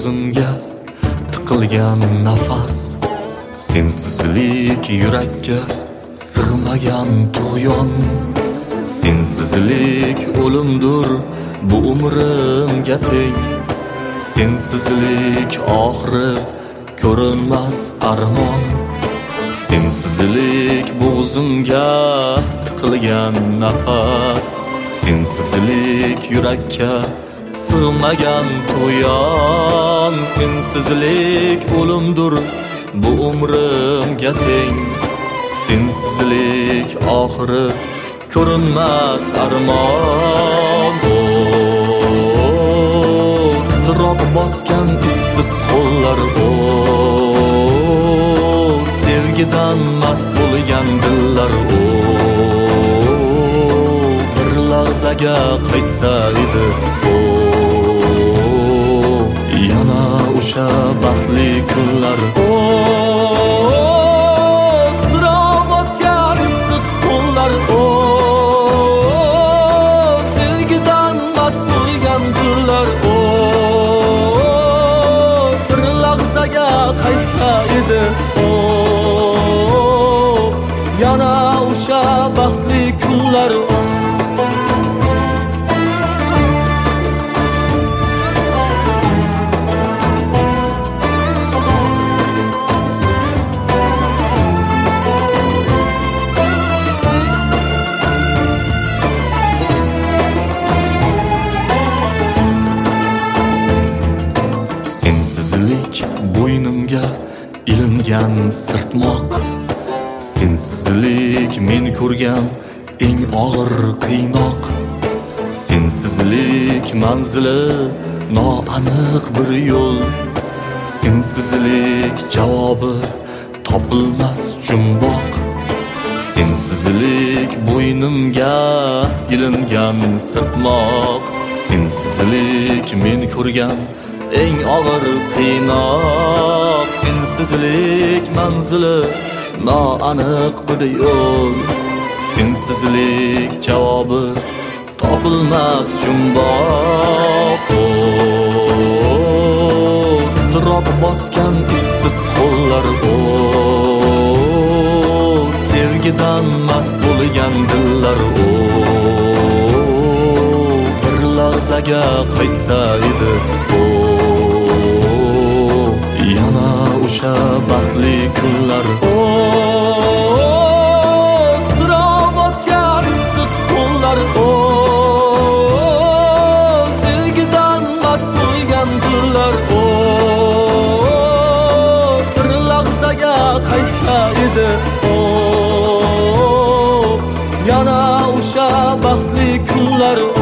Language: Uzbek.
bo'g'zimga tiqilgan nafas, sensizlik yurakka sig'magan tug'yon. Sensizlik o'limdir bu umrimga teng, sensizlik oxiri ko'rinmas armon. Sensizlik bo'g'zimga tiqilgan nafas, sensizlik yurakka sig'magan tug'yon. Sensizlik o'limdir bu umrimga teng, sensizlik oxiri ko'rinmas armon. Titroq bosgan issiq qo'llar, sevgidan mast bo'lgan dillar, bir lahzaga qaytsa edi yana o'sha baxtli kunlar. Titroq bosgan issiq qo'llar, sevgidan mast bo'lgan dillar, bir lahzaga qaytsa edi yana o'sha baxtli kunlar. Sensizlik bo'ynimga ilingan sirtmoq, sensizlik men ko'rgan eng og'ir qiynoq. Sensizlik manzili noaniq bir yo'l, sensizlik javobi topilmas jumboq. Sensizlik bo'ynimga ilingan sirtmoq, sensizlik men ko'rgan eng og'ir qiynoq. Sensizlik manzili noaniq bir yo'l, sensizlik javobi topilmas jumboq. Titroq bosgan issiq qo'llar, sevgidan mast bo'lgan dillar, bir lahzaga qaytsa edi yana o'sha baxtli kunlar. Titroq bosgan issiq qo'llar, sevgidan mast bo'lgan dillar, bir lahzaga qaytsa edi yana o'sha baxtli kunlar.